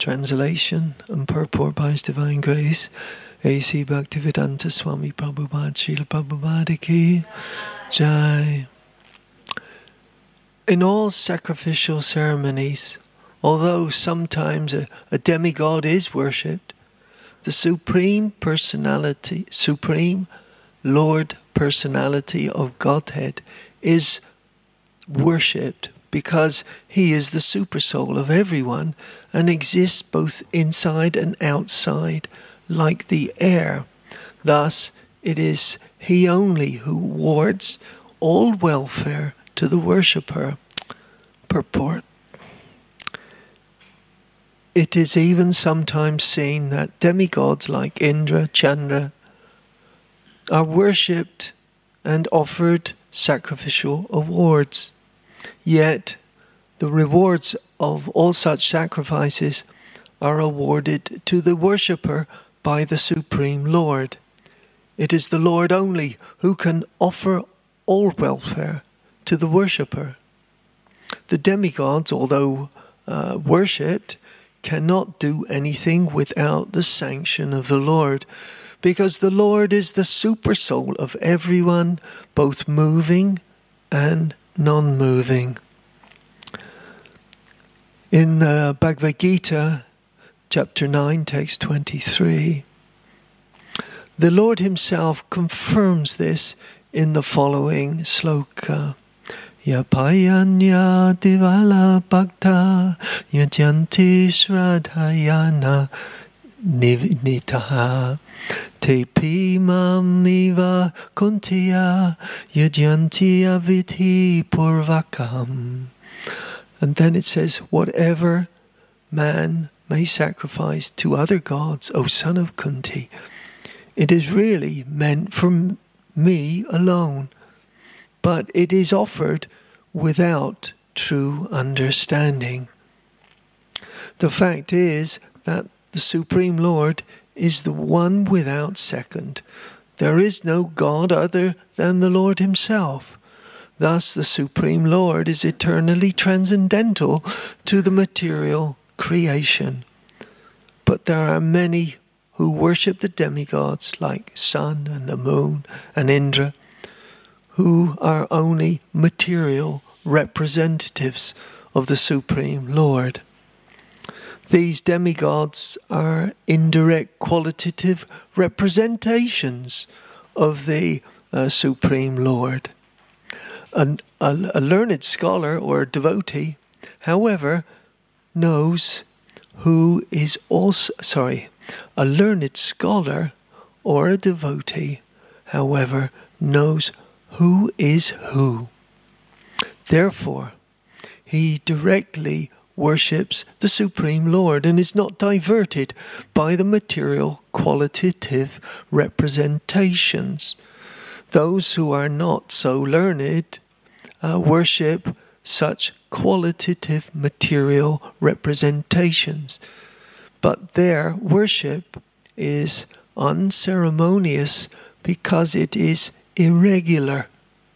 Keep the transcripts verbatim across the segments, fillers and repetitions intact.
Translation and purport by His Divine Grace, A C Bhaktivedanta Swami Prabhupada, Srila Prabhupada Ki Jai. In all sacrificial ceremonies, although sometimes a, a demigod is worshipped, the Supreme Personality, Supreme Lord Personality of Godhead is worshipped because He is the supersoul of everyone and exists both inside and outside like the air. Thus, it is He only who awards all welfare to the worshipper. Purport. It is even sometimes seen that demigods like Indra, Chandra are worshipped and offered sacrificial awards. Yet, the rewards of all such sacrifices are awarded to the worshipper by the Supreme Lord. It is the Lord only who can offer all welfare to the worshipper. The demigods, although uh, worshipped, cannot do anything without the sanction of the Lord, because the Lord is the supersoul of everyone, both moving and non-moving. In the Bhagavad Gita, chapter nine, text twenty-three, the Lord Himself confirms this in the following sloka. Yapayanya divala bhakta yajanti sradhayana nitaha tepi mamiva kuntiya yajanti aviti purvakam. And then it says, whatever man may sacrifice to other gods, O son of Kunti, it is really meant for me alone, but it is offered without true understanding. The fact is that the Supreme Lord is the one without second. There is no God other than the Lord Himself. Thus, the Supreme Lord is eternally transcendental to the material creation. But there are many who worship the demigods like sun and the moon and Indra, who are only material representatives of the Supreme Lord. These demigods are indirect qualitative representations of the uh, Supreme Lord. A, a, a learned scholar or devotee, however, knows who is also, sorry, a learned scholar or a devotee, however, knows who is who. Therefore, he directly worships the Supreme Lord and is not diverted by the material qualitative representations. Those who are not so learned uh, worship such qualitative material representations, but their worship is unceremonious because it is irregular.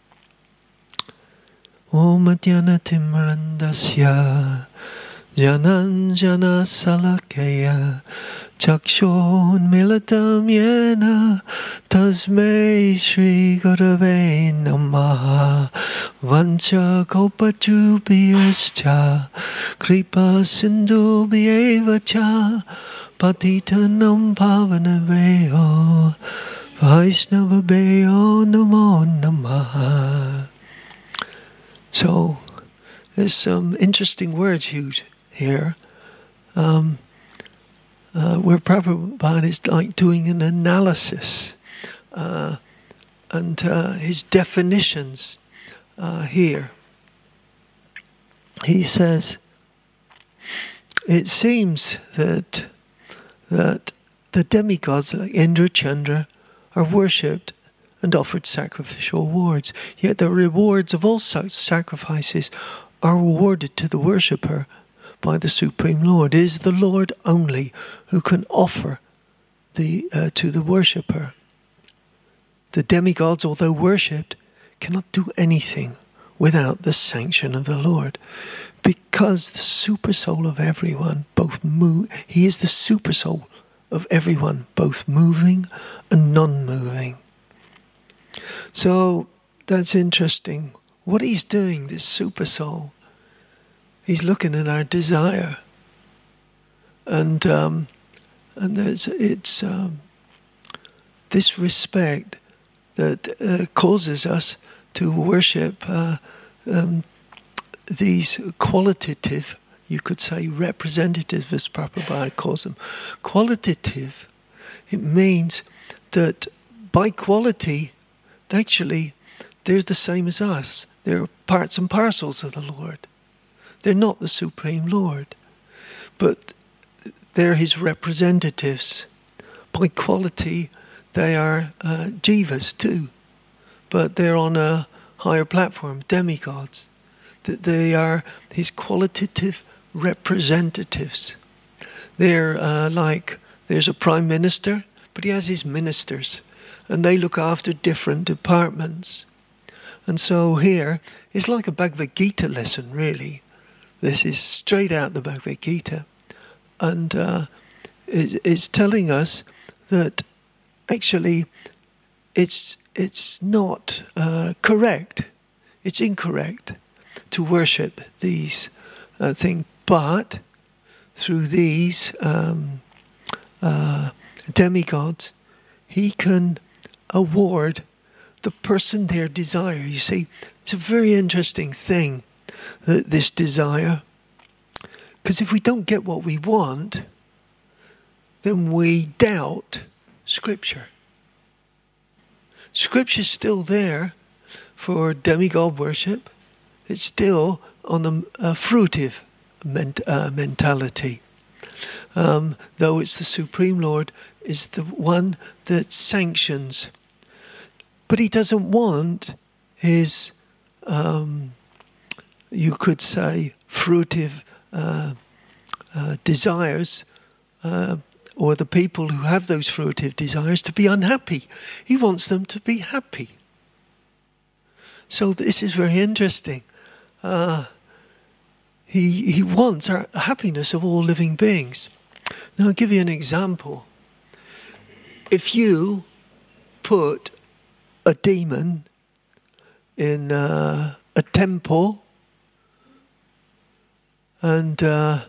Om Adhyana Timrandasya Jananjana Salakaya Chakshon Milatam Yena Tasmei Shri Gurave Namaha Vancha Kopachubhyascha Kripa Sindhu Bhyevacha Patitanam Pavanaveyo Vaishnavabeyo Namo Namaha. So, there's some interesting words used here. Um, uh, where Prabhupada is like doing an analysis uh, and uh, his definitions uh, here. He says, it seems that that the demigods like Indra, Chandra are worshipped and offered sacrificial awards, yet the rewards of all such sacrifices are awarded to the worshipper by the Supreme Lord. It is the Lord only who can offer the uh, to the worshipper. The demigods, although worshipped, cannot do anything without the sanction of the Lord, because the super soul of everyone both move. He is the super soul of everyone, both moving and non-moving. So that's interesting. What he's doing, this super soul, he's looking at our desire, and um, and there's it's um, this respect that uh, causes us to worship uh, um, these qualitative, you could say representative, as Prabhupada calls them. Qualitative, it means that by quality, actually, they're the same as us. They're parts and parcels of the Lord. They're not the Supreme Lord, but they're his representatives. By quality, they are uh, jivas too, but they're on a higher platform, demigods. That they are his qualitative representatives. They're uh, like, there's a prime minister, but he has his ministers, and they look after different departments. And so here, it's like a Bhagavad Gita lesson, really. This is straight out the Bhagavad Gita. And uh, it, it's telling us that actually it's, it's not uh, correct, it's incorrect to worship these uh, things, but through these um, uh, demigods, he can award the person their desire. You see, it's a very interesting thing, that this desire, because if we don't get what we want, then we doubt Scripture. Scripture's still there for demigod worship. It's still on the uh, fruitive ment- uh, mentality. Um, though it's the Supreme Lord is the one that sanctions. But he doesn't want his, um, you could say, fruitive uh, uh, desires, uh, or the people who have those fruitive desires, to be unhappy. He wants them to be happy. So this is very interesting. Uh, he he wants our happiness of all living beings. Now I'll give you an example. If you put a demon in uh, a temple, and uh,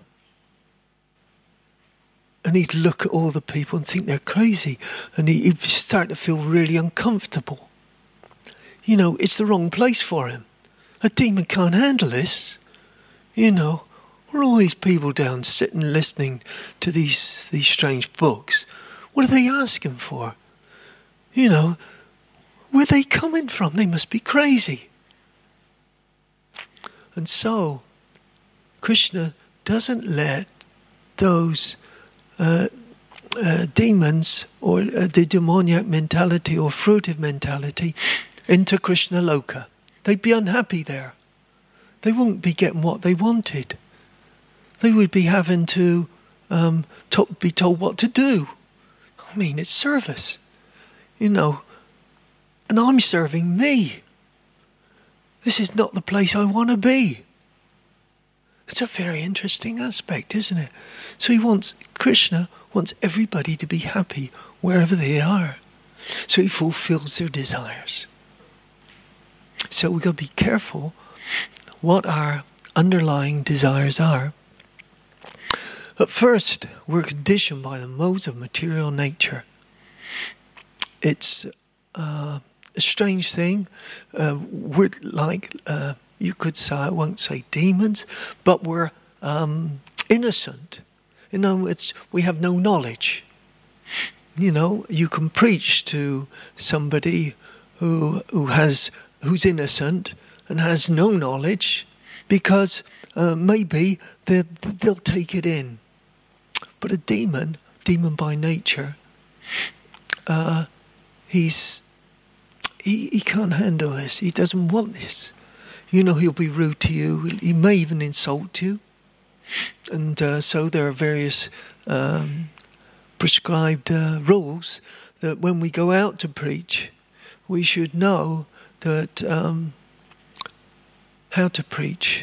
and he'd look at all the people and think they're crazy, and he, he'd start to feel really uncomfortable. You know, it's the wrong place for him. A demon can't handle this. You know, where are all these people down sitting listening to these these strange books? What are they asking for? You know, where are they coming from? They must be crazy. And so, Krishna doesn't let those uh, uh, demons or uh, the demoniac mentality or fruitive mentality into Krishna Loka. They'd be unhappy there. They wouldn't be getting what they wanted. They would be having to um, to be told what to do. I mean, it's service, you know. And I'm serving me. This is not the place I want to be. It's a very interesting aspect, isn't it? So he wants, Krishna wants everybody to be happy wherever they are. So he fulfills their desires. So we've got to be careful what our underlying desires are. At first, we're conditioned by the modes of material nature. It's uh, a strange thing. Uh, we're like, uh, you could say, I won't say demons, but we're um, innocent. You know, it's, we have no knowledge. You know, you can preach to somebody who who has who's innocent and has no knowledge, because uh, maybe they'll take it in. But a demon, demon by nature, uh, he's he, he can't handle this. He doesn't want this. You know, he'll be rude to you. He may even insult you. And uh, so there are various um, prescribed uh, rules that when we go out to preach, we should know that um, how to preach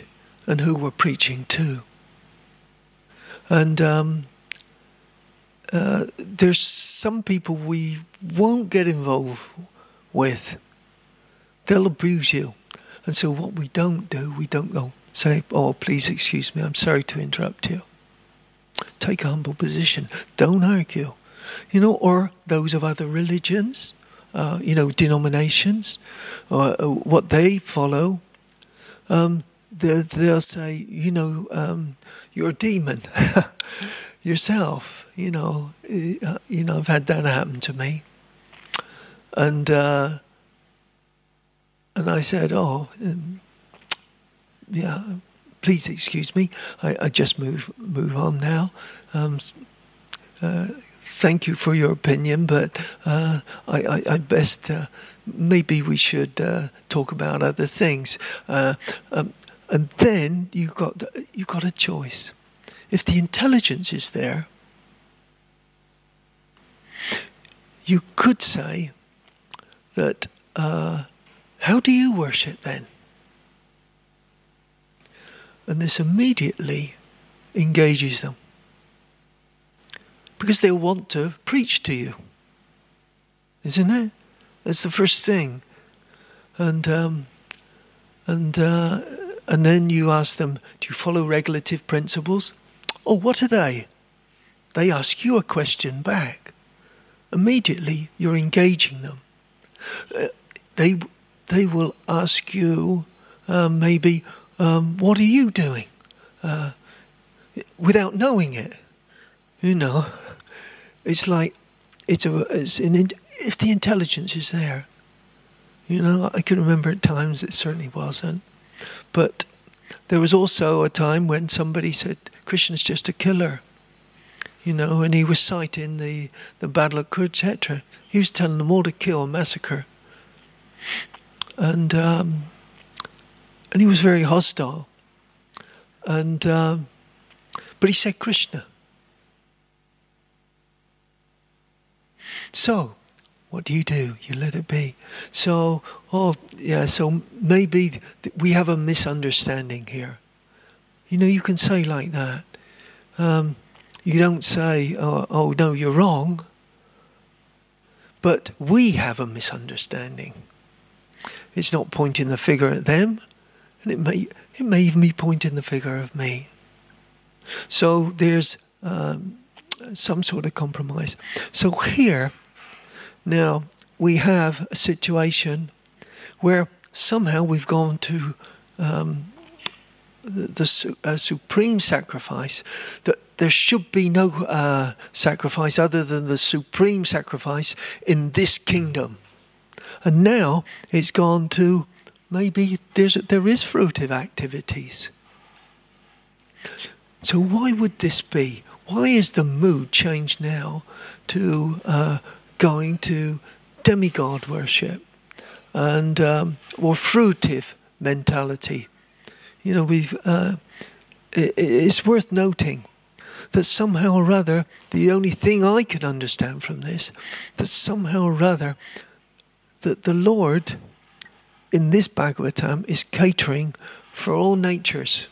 and who we're preaching to. And um, uh, there's some people we won't get involved with. They'll abuse you. And so what we don't do, we don't go say, oh, please excuse me, I'm sorry to interrupt you. Take a humble position. Don't argue. You know, or those of other religions, uh, you know, denominations, or uh, what they follow, um, they, they'll say, you know, um, you're a demon yourself. You know, uh, you know, I've had that happen to me. And uh, and I said, oh, um, yeah, please excuse me. I, I just move move on now. Um, uh, thank you for your opinion, but uh, I, I, I best uh, maybe we should uh, talk about other things. Uh, um, and then you got you got a choice. If the intelligence is there, you could say that. Uh, how do you worship then? And this immediately engages them. Because they'll want to preach to you. Isn't it? That's the first thing. And um, and uh, and then you ask them, do you follow regulative principles? Oh, what are they? They ask you a question back. Immediately you're engaging them. Uh, they they will ask you uh, maybe, um, what are you doing? Uh, without knowing it. You know, it's like, it's a, it's an, if the intelligence is there. You know, I can remember at times it certainly wasn't. But there was also a time when somebody said, Krishna's just a killer. You know, and he was citing the, the Battle of Kurukshetra. He was telling them all to kill and massacre. And um, and he was very hostile. And um, but he said Krishna. So, what do you do? You let it be. So, oh yeah, so maybe we have a misunderstanding here. You know, you can say like that. Um, you don't say, oh, oh no, you're wrong. But we have a misunderstanding. It's not pointing the finger at them, and it may it may even be pointing the finger at me. So there's um, some sort of compromise. So here, now we have a situation where somehow we've gone to um, the, the su- uh, supreme sacrifice. That there should be no uh, sacrifice other than the supreme sacrifice in this kingdom. And now it's gone to maybe there's there is fruitive activities. So why would this be? Why is the mood changed now to uh, going to demigod worship and um, or fruitive mentality? You know, we've. Uh, it, it's worth noting that somehow or other, the only thing I can understand from this, that somehow or other, that the Lord in this Bhagavatam is catering for all natures.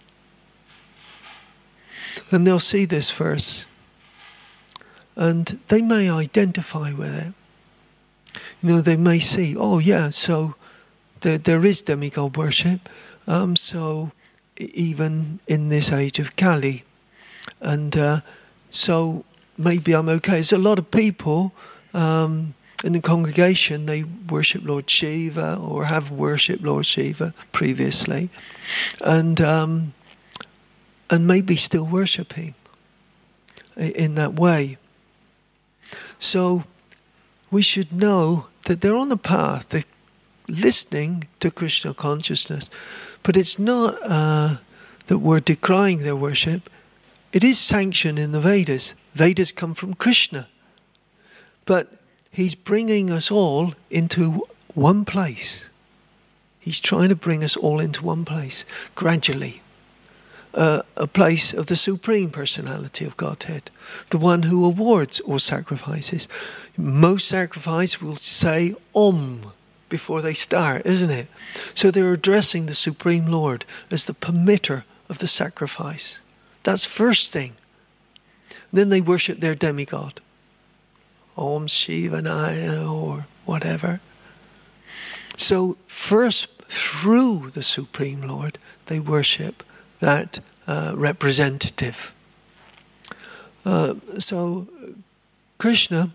And they'll see this verse and they may identify with it. You know, they may see, oh yeah, so there, there is demigod worship, um, so even in this age of Kali. And uh, so maybe I'm okay. There's a lot of people um, in the congregation, they worship Lord Shiva or have worshipped Lord Shiva previously, and um, and maybe still worshipping in that way. So we should know that they're on the path, they're listening to Krishna consciousness, but it's not uh, that we're decrying their worship. It is sanctioned in the Vedas. Vedas come from Krishna. But he's bringing us all into one place. He's trying to bring us all into one place, gradually. Uh, a place of the Supreme Personality of Godhead, the one who awards all sacrifices. Most sacrifice will say Om, before they start, isn't it? So they're addressing the Supreme Lord as the permitter of the sacrifice. That's first thing. Then they worship their demigod. Om Shivanaya or whatever. So first, through the Supreme Lord, they worship that uh, representative. Uh, so Krishna,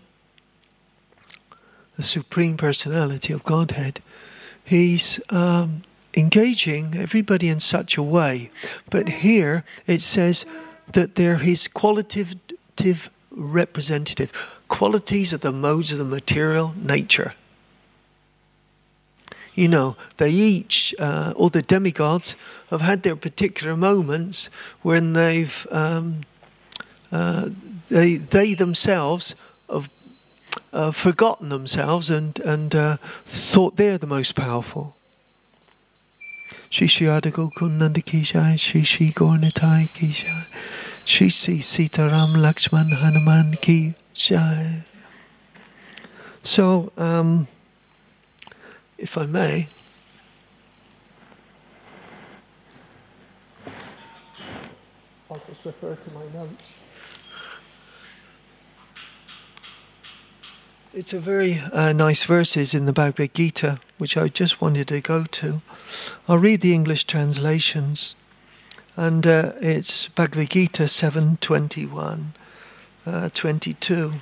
the Supreme Personality of Godhead, he's um, engaging everybody in such a way. But here it says that they're his qualitative representative. Qualities are the modes of the material nature. You know, they each, uh, all the demigods, have had their particular moments when they've, um, uh, they they themselves have uh, forgotten themselves and and uh, thought they're the most powerful. Shri Shri Radha Nanda Ki Jai, Shri Shri Gaurnitai Ki Jai, Shri Shri Sitaram Lakshman Hanuman Ki Jai. So, um, if I may, I'll just refer to my notes. It's a very uh, nice verses in the Bhagavad Gita, which I just wanted to go to. I'll read the English translations, and uh, it's Bhagavad Gita seven twenty-one, uh, twenty-two.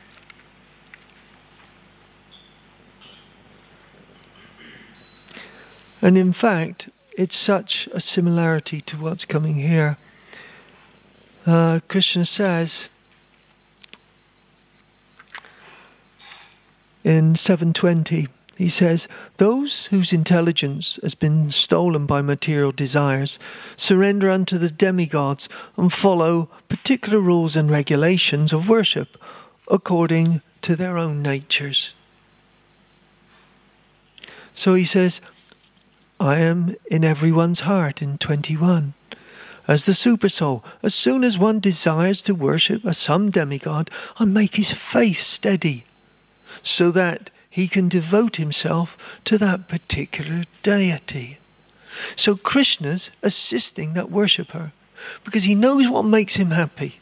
And in fact, it's such a similarity to what's coming here. Uh, Krishna says in seven twenty, he says, those whose intelligence has been stolen by material desires surrender unto the demigods and follow particular rules and regulations of worship according to their own natures. So he says, I am in everyone's heart in twenty-one. As the Supersoul, as soon as one desires to worship a some demigod, I make his faith steady, so that he can devote himself to that particular deity. So Krishna's assisting that worshipper, because he knows what makes him happy.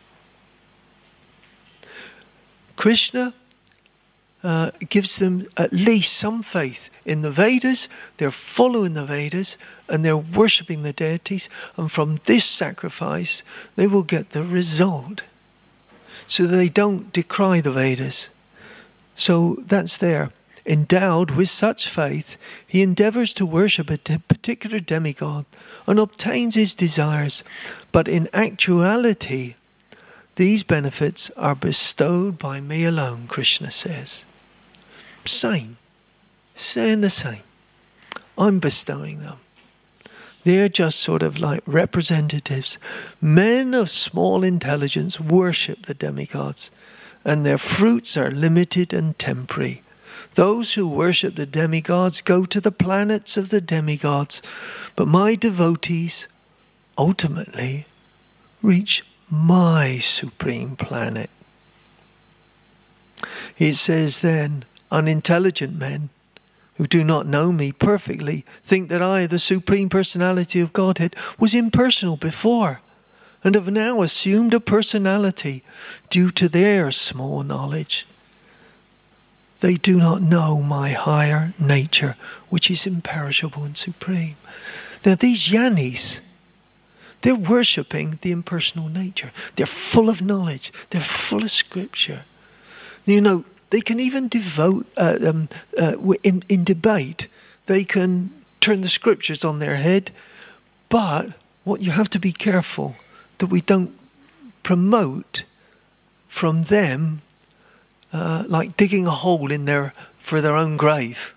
Krishna Uh, gives them at least some faith in the Vedas. They're following the Vedas and they're worshipping the deities, and from this sacrifice they will get the result, so that they don't decry the Vedas. So that's there. Endowed with such faith, he endeavors to worship a de- particular demigod and obtains his desires, but in actuality these benefits are bestowed by me alone, Krishna says. Same, saying the same. I'm bestowing them. They're just sort of like representatives. Men of small intelligence worship the demigods, and their fruits are limited and temporary. Those who worship the demigods go to the planets of the demigods, but my devotees ultimately reach my supreme planet. It says then, unintelligent men who do not know me perfectly think that I, the Supreme Personality of Godhead, was impersonal before, and have now assumed a personality due to their small knowledge. They do not know my higher nature, which is imperishable and supreme. Now these Yanis, they're worshipping the impersonal nature. They're full of knowledge. They're full of scripture. You know, they can even devote, uh, um, uh, in, in debate, they can turn the scriptures on their head. But what you have to be careful that we don't promote from them, uh, like digging a hole in their for their own grave.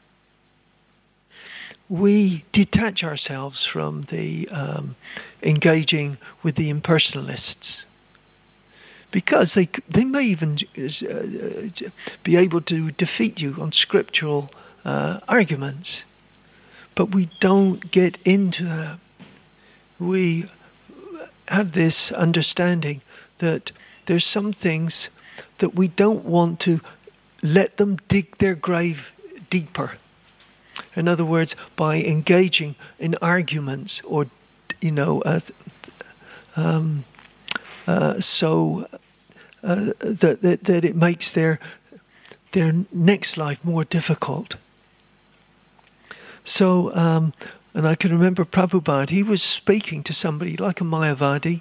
We detach ourselves from the um, engaging with the impersonalists, because they they may even uh, be able to defeat you on scriptural uh, arguments, but we don't get into that. We have this understanding that there's some things that we don't want to let them dig their grave deeper. In other words, by engaging in arguments or, you know, uh, um, uh, so uh, that, that that it makes their their next life more difficult. So, um, and I can remember Prabhupada, he was speaking to somebody like a Mayavadi,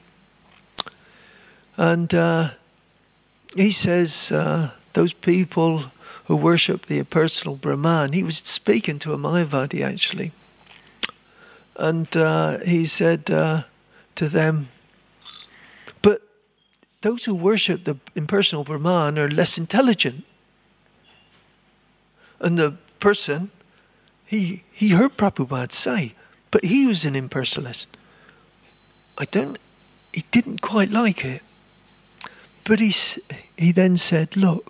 and uh, he says, uh, those people who worship the impersonal Brahman, he was speaking to a Mayavadi actually, and uh, he said uh, to them, but those who worship the impersonal Brahman are less intelligent. And the person, he he heard Prabhupada say, but he was an impersonalist. I don't, he didn't quite like it. But he, he then said, look,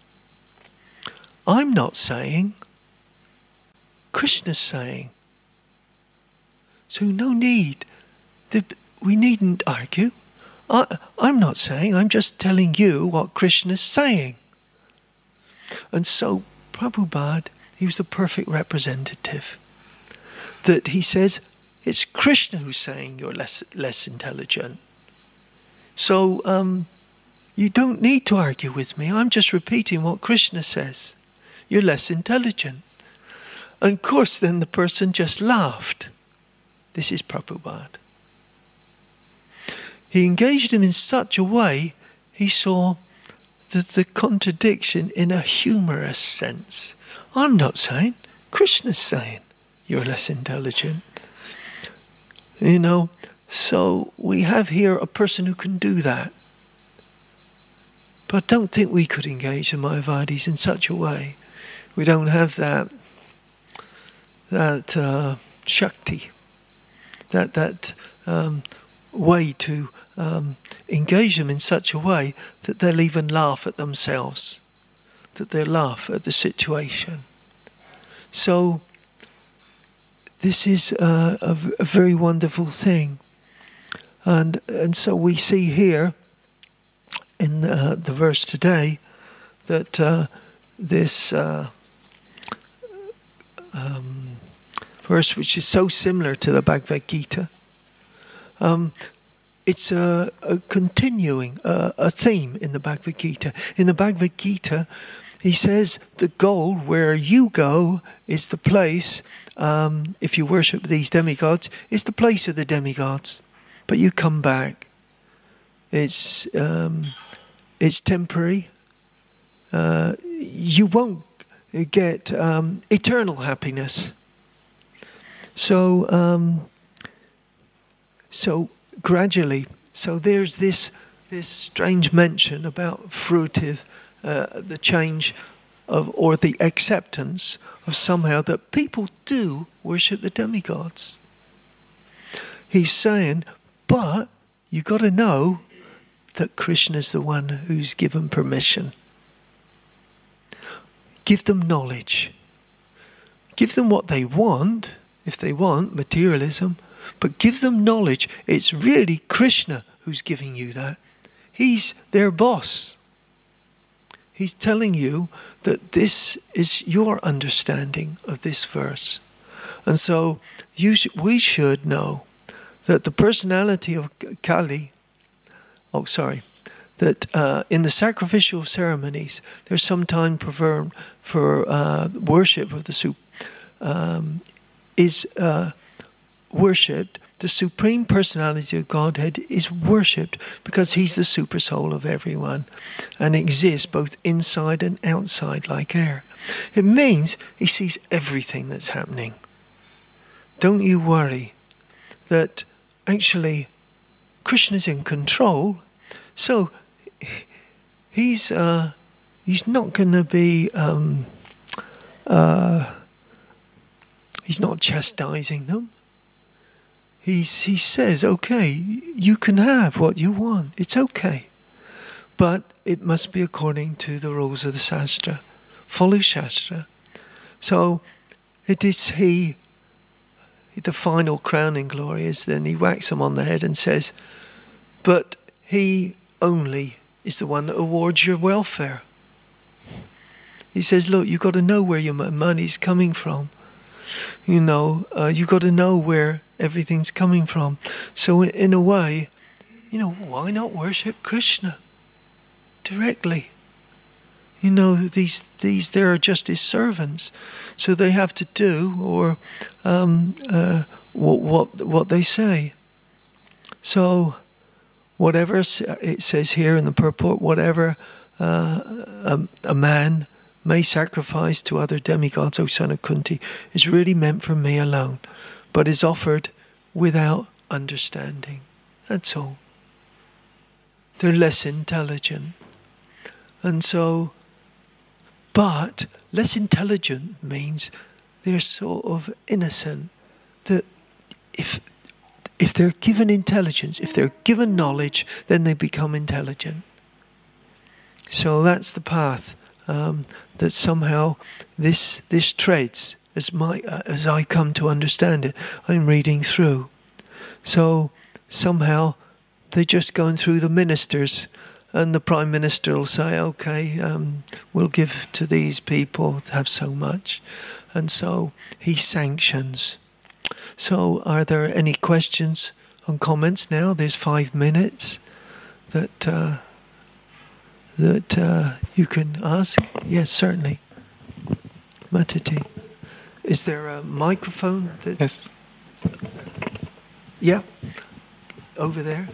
I'm not saying, Krishna's saying. So no need, the, we needn't argue. I, I'm not saying, I'm just telling you what Krishna's saying. And so Prabhupada, he was the perfect representative. That he says, it's Krishna who's saying you're less less intelligent. So um, you don't need to argue with me. I'm just repeating what Krishna says. You're less intelligent. And of course, then the person just laughed. This is Prabhupada. He engaged him in such a way, he saw the, the contradiction in a humorous sense. I'm not saying, Krishna's saying, you're less intelligent. You know, so we have here a person who can do that. But I don't think we could engage the Mayavadis in such a way. We don't have that, that uh, Shakti, that, that um, way to um, engage them in such a way that they'll even laugh at themselves, that they'll laugh at the situation. So this is uh, a, a very wonderful thing. And and so we see here in uh, the verse today that uh, this uh, um, verse, which is so similar to the Bhagavad Gita, um, it's a, a continuing, uh, a theme in the Bhagavad Gita. In the Bhagavad Gita, he says the goal where you go is the place, um, if you worship these demigods, is the place of the demigods. But you come back. It's um, it's temporary. Uh, you won't get um, eternal happiness. So, um, so gradually, so there's this this strange mention about fruitive, uh, the change of or the acceptance of somehow that people do worship the demigods. He's saying, but you got to know that Krishna's the one who's given permission. Give them knowledge. Give them what they want, if they want materialism, but give them knowledge. It's really Krishna who's giving you that. He's their boss. He's telling you that this is your understanding of this verse. And so you sh- we should know that the personality of Kali, oh sorry, that uh, in the sacrificial ceremonies, there's some time preferred for uh, worship of the soup, um, is uh, worshipped. The Supreme Personality of Godhead is worshipped because he's the super soul of everyone and exists both inside and outside like air. It means he sees everything that's happening. Don't you worry that actually Krishna's in control, so he's uh, he's not going to be um, uh, he's not chastising them. He's, he says, okay, you can have what you want. It's okay. But it must be according to the rules of the Shastra. Follow Shastra. So it is he, the final crowning glory is then he whacks him on the head and says, but he only is the one that awards your welfare. He says, look, you've got to know where your money's coming from. You know, uh, you got to know where everything's coming from. So in, in a way, you know, why not worship Krishna directly? You know, these these they are just his servants, so they have to do or um, uh, what what what they say. So, whatever it says here in the purport, whatever uh, a, a man may sacrifice to other demigods, O son of Kunti, is really meant for me alone, but is offered without understanding. That's all. They're less intelligent, and so. But less intelligent means they're sort of innocent. That if if they're given intelligence, if they're given knowledge, then they become intelligent. So that's the path um, that somehow this this treads as my uh, as I come to understand it. I'm reading through. So somehow they're just going through the ministers. And the Prime Minister will say, okay, um, we'll give to these people, have so much. And so he sanctions. So are there any questions and comments now? There's five minutes that uh, that uh, you can ask. Yes, certainly. Matati. Is there a microphone? That... Yes. Yeah. Over there.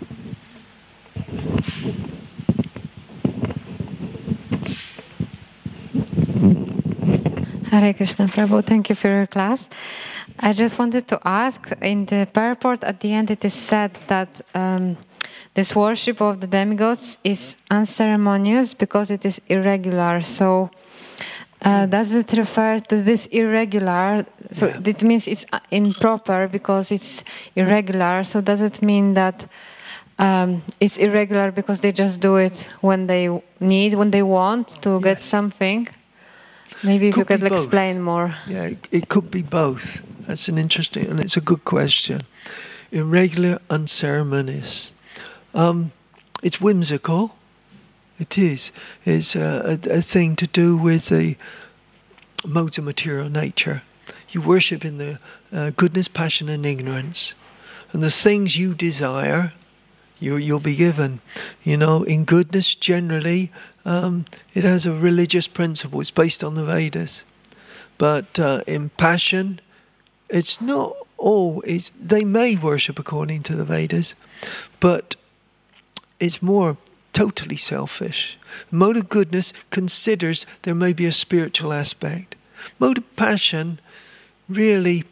Hare Krishna Prabhu, thank you for your class. I just wanted to ask, in the purport at the end it is said that um, this worship of the demigods is unceremonious because it is irregular. So uh, does it refer to this irregular? So yeah. It means it's improper because it's irregular. So does it mean that um, it's irregular because they just do it when they need, when they want to yes. get something? Maybe if you could explain more. Yeah, it, it could be both. That's an interesting, and it's a good question. Irregular, unceremonious. Um, it's whimsical. It is. It's a, a, a thing to do with the modes of material nature. You worship in the uh, goodness, passion, and ignorance. And the things you desire, you, you'll be given. You know, in goodness, generally, Um, it has a religious principle. It's based on the Vedas. But uh, in passion, it's not all. It's, they may worship according to the Vedas, but it's more totally selfish. Mode of goodness considers there may be a spiritual aspect. Mode of passion, really,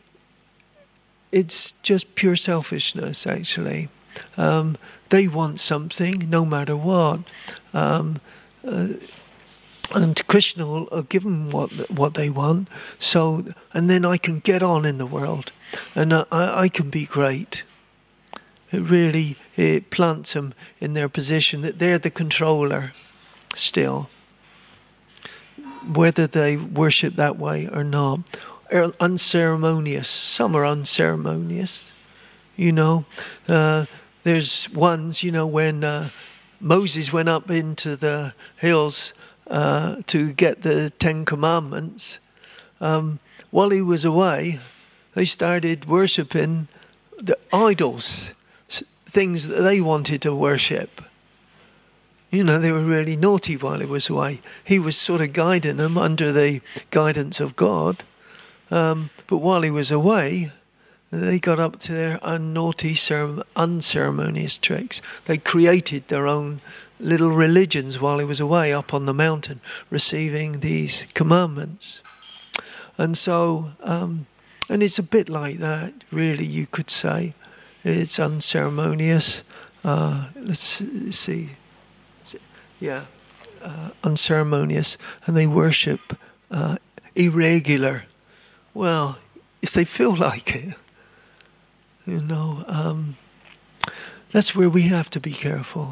it's just pure selfishness, actually. Um, they want something, no matter what. Um, Uh, and Krishna will give them what what they want. So, and then I can get on in the world, and I, I can be great. It really it plants them in their position that they're the controller, still. Whether they worship that way or not, are unceremonious. Some are unceremonious, you know. Uh, there's ones, you know, when. Uh, Moses went up into the hills uh, to get the Ten Commandments. Um, while he was away, they started worshipping the idols, things that they wanted to worship. You know, they were really naughty while he was away. He was sort of guiding them under the guidance of God. Um, but while he was away, they got up to their unnaughty, unceremonious tricks. They created their own little religions while he was away up on the mountain, receiving these commandments. And so, um, and it's a bit like that, really, you could say. It's unceremonious. Uh, let's see. Yeah, uh, unceremonious. And they worship uh, irregular. Well, if they feel like it. You know, um, that's where we have to be careful.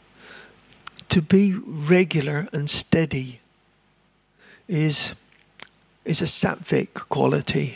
To be regular and steady is is a sattvic quality,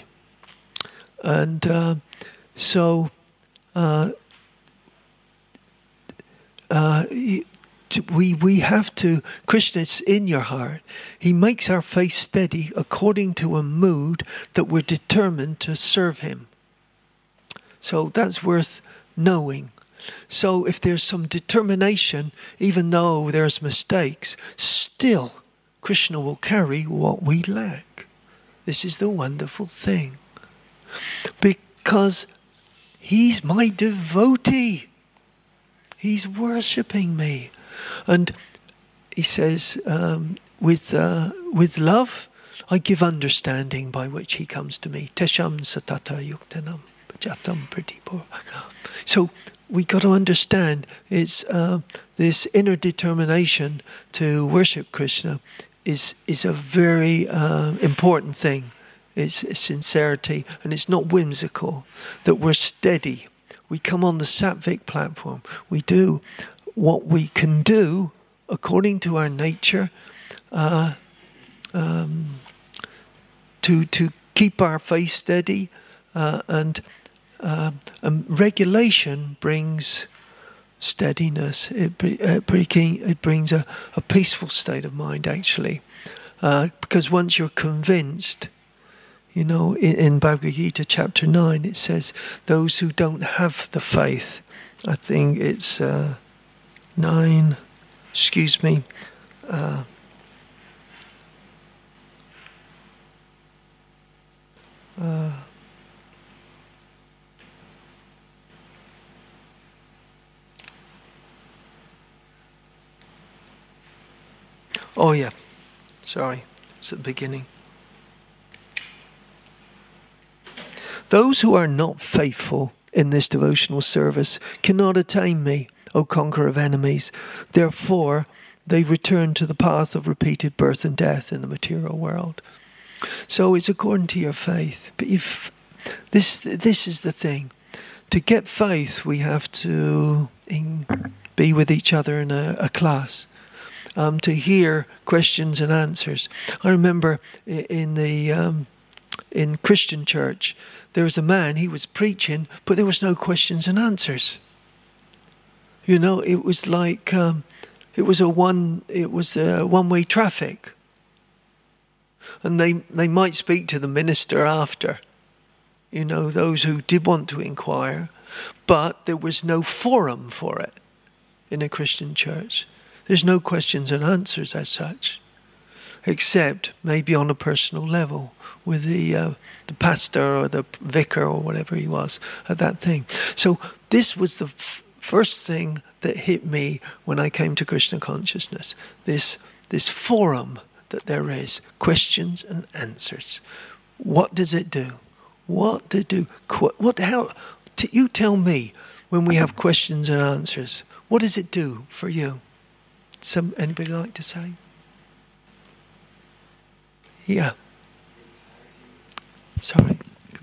and uh, so uh, uh, to, we we have to. Krishna is in your heart. He makes our faith steady according to a mood that we're determined to serve him. So that's worth knowing. So if there's some determination, even though there's mistakes, still Krishna will carry what we lack. This is the wonderful thing. Because he's my devotee. He's worshipping me. And he says, um, with uh, with love, I give understanding by which he comes to me. Tesham satata yuktanam pajatam pratipur. So we got to understand it's uh, this inner determination to worship Krishna is is a very uh, important thing. It's, it's sincerity, and it's not whimsical. That we're steady. We come on the Sattvic platform. We do what we can do according to our nature uh, um, to to keep our faith steady, uh, and, uh, and regulation brings steadiness. It, it brings a, a peaceful state of mind, actually, uh, because once you're convinced. You know, in, in Bhagavad Gita chapter nine, it says, those who don't have the faith, I think it's uh, nine, excuse me, uh, uh, oh yeah, sorry, it's at the beginning. Those who are not faithful in this devotional service cannot attain me, O conqueror of enemies. Therefore, they return to the path of repeated birth and death in the material world. So it's according to your faith. But if this this is the thing. To get faith, we have to in, be with each other in a, a class. Um, to hear questions and answers. I remember in the um, in Christian church, there was a man, he was preaching, but there was no questions and answers. You know, it was like, um, it was a one, it was a one-way traffic. And they, they might speak to the minister after, you know, those who did want to inquire, but there was no forum for it in a Christian church. There's no questions and answers as such, except maybe on a personal level with the uh, the pastor or the vicar or whatever he was at that thing. So this was the f- first thing that hit me when I came to Krishna consciousness. This this forum that there is, questions and answers. What does it do? What to do? What how? T- you tell me when we have questions and answers. What does it do for you? Some anybody like to say? Yeah. Sorry.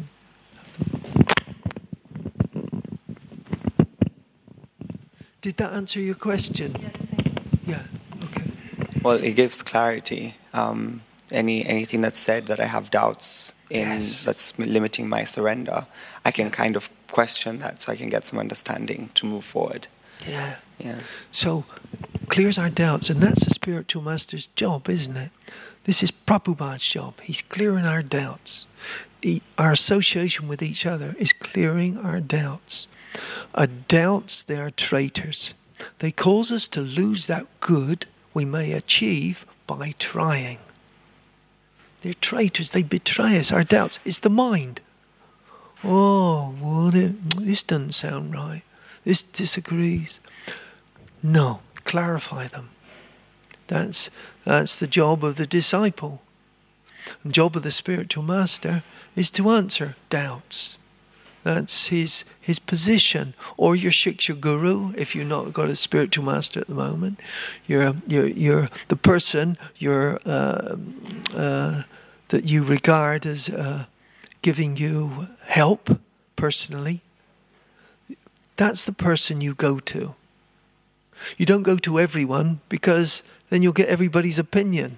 Did that answer your question? Yes, thank you. Yeah. Okay. Well, it gives clarity. Um, any anything that's said that I have doubts in, Yes. that's limiting my surrender, I can kind of question that, so I can get some understanding to move forward. Yeah. Yeah. So clears our doubts, and that's the spiritual master's job, isn't it? This is Prabhupada's job. He's clearing our doubts. He, our association with each other is clearing our doubts. Our doubts, they are traitors. They cause us to lose that good we may achieve by trying. They're traitors. They betray us. Our doubts. It's the mind. Oh, what it, this doesn't sound right. This disagrees. No, clarify them. That's that's the job of the disciple. The job of the spiritual master is to answer doubts. That's his his position. Or your Shiksha Guru, if you've not got a spiritual master at the moment. You're you're you're the person you're uh, uh, that you regard as uh, giving you help personally. That's the person you go to. You don't go to everyone, because then you'll get everybody's opinion.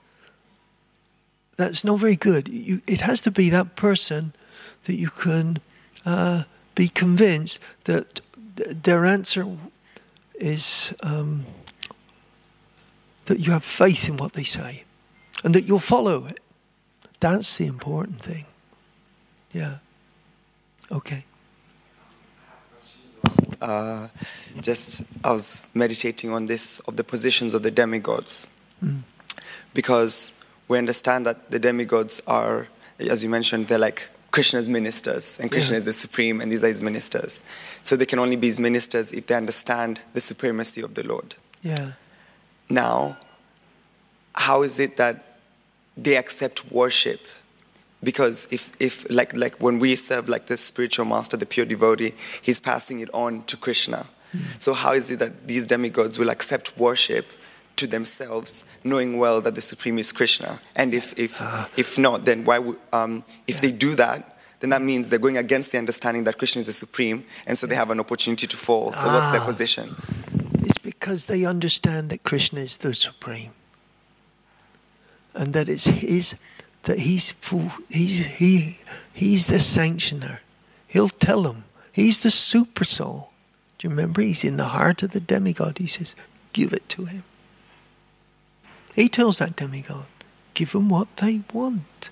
That's not very good. You, it has to be that person that you can uh, be convinced that th- their answer is um, that you have faith in what they say, and that you'll follow it. That's the important thing. Yeah. Okay. Uh, just, I was meditating on this, of the positions of the demigods. Mm. Because we understand that the demigods are, as you mentioned, they're like Krishna's ministers, and Krishna Yeah. is the supreme, and these are his ministers. So they can only be his ministers if they understand the supremacy of the Lord. Yeah. Now, how is it that they accept worship? Because if, if like, like when we serve like the spiritual master, the pure devotee, he's passing it on to Krishna. Mm. So how is it that these demigods will accept worship to themselves, knowing well that the supreme is Krishna? And if if uh, if not, then why would um, if yeah. they do that, then that means they're going against the understanding that Krishna is the supreme, and so they have an opportunity to fall. So ah. what's their position? It's because they understand that Krishna is the supreme, and that it's his, that he's full, he's he he's the sanctioner. He'll tell them he's the super soul. Do you remember? He's in the heart of the demigod. He says, "Give it to him." He tells that demigod, "Give them what they want.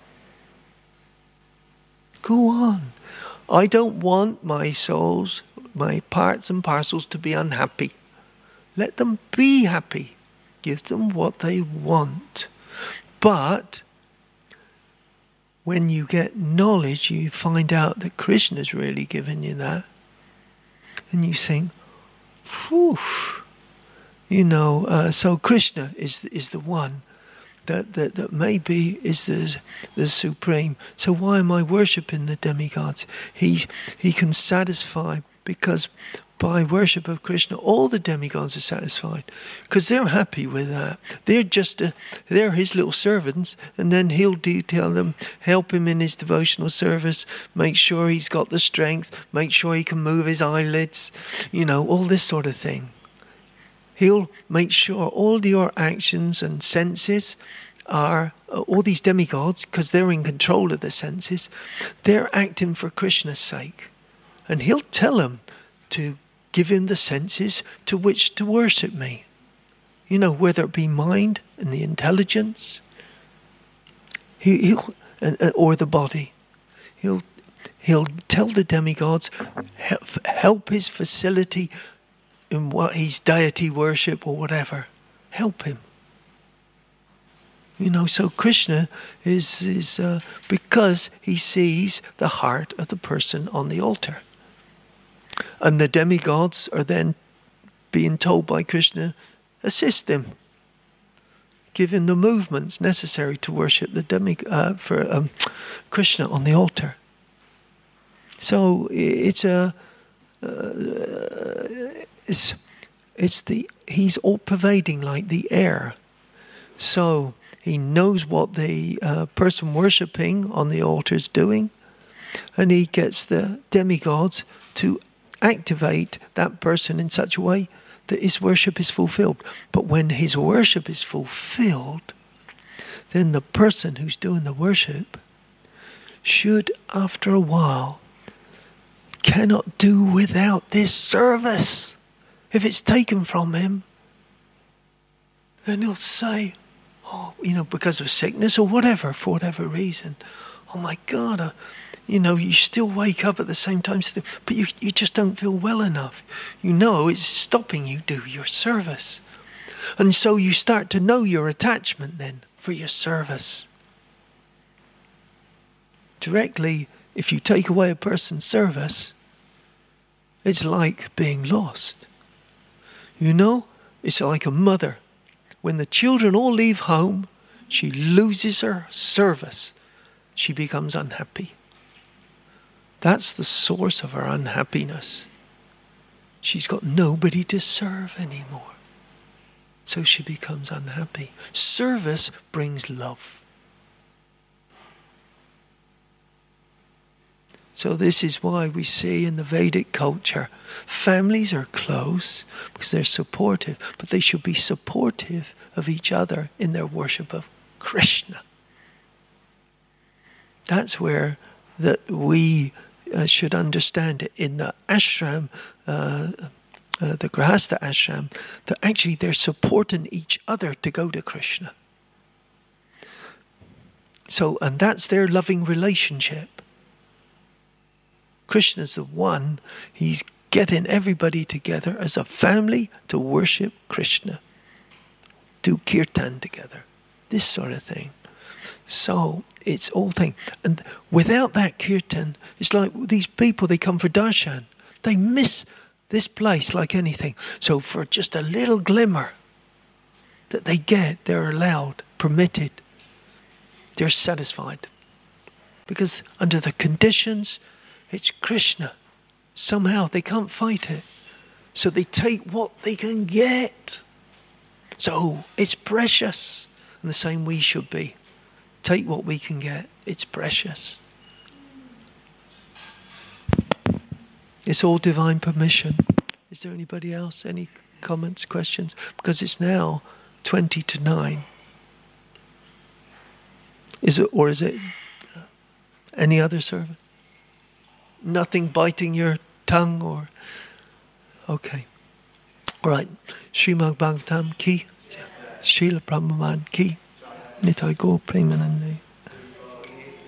Go on. I don't want my souls, my parts and parcels to be unhappy. Let them be happy. Give them what they want." But when you get knowledge, you find out that Krishna's really given you that. And you think, whew. You know, uh, so Krishna is is the one that, that, that maybe is the, the supreme. So why am I worshipping the demigods? He, he can satisfy, because by worship of Krishna, all the demigods are satisfied, because they're happy with that. They're just a, they're his little servants, and then he'll detail them, help him in his devotional service, make sure he's got the strength, make sure he can move his eyelids, you know, all this sort of thing. He'll make sure all your actions and senses are, all these demigods, because they're in control of the senses, they're acting for Krishna's sake. And he'll tell them to give him the senses to which to worship me. You know, whether it be mind and the intelligence, he, he'll, or the body. He'll, he'll tell the demigods, help his facility in what he's deity worship or whatever. Help him. You know, so Krishna is, is uh, because he sees the heart of the person on the altar. And the demigods are then being told by Krishna, assist him. Give him the movements necessary to worship the demi uh, for um, Krishna on the altar. So it's a uh, it's it's the he's all pervading like the air. So he knows what the uh, person worshipping on the altar is doing, and he gets the demigods to activate that person in such a way that his worship is fulfilled. But when his worship is fulfilled, then the person who's doing the worship should, after a while, cannot do without this service. If it's taken from him, then he'll say, oh, you know, because of sickness or whatever, for whatever reason, oh my God, uh, you know, you still wake up at the same time, but you, you just don't feel well enough. You know it's stopping you do your service. And so you start to know your attachment then for your service. Directly, if you take away a person's service, it's like being lost. You know, it's like a mother. When the children all leave home, she loses her service. She becomes unhappy. That's the source of her unhappiness. She's got nobody to serve anymore. So she becomes unhappy. Service brings love. So this is why we see in the Vedic culture, families are close because they're supportive, but they should be supportive of each other in their worship of Krishna. That's where that we uh, should understand it. In the ashram, uh, uh, the Grihastha ashram, that actually they're supporting each other to go to Krishna. So, and that's their loving relationship. Krishna's the one, he's getting everybody together as a family to worship Krishna. Do kirtan together. This sort of thing. So, it's all thing. And without that kirtan, it's like these people, they come for darshan. They miss this place like anything. So for just a little glimmer that they get, they're allowed, permitted, they're satisfied. Because under the conditions, it's Krishna. Somehow they can't fight it. So they take what they can get. So it's precious. And the same we should be. Take what we can get. It's precious. It's all divine permission. Is there anybody else? Any comments, questions? Because it's now twenty to nine. Is it, or is it uh, any other service? Nothing biting your tongue or... Okay. All right. Srimad Bhagavatam ki. Srila Brahmavan ki. Nitai Gaur Premanande.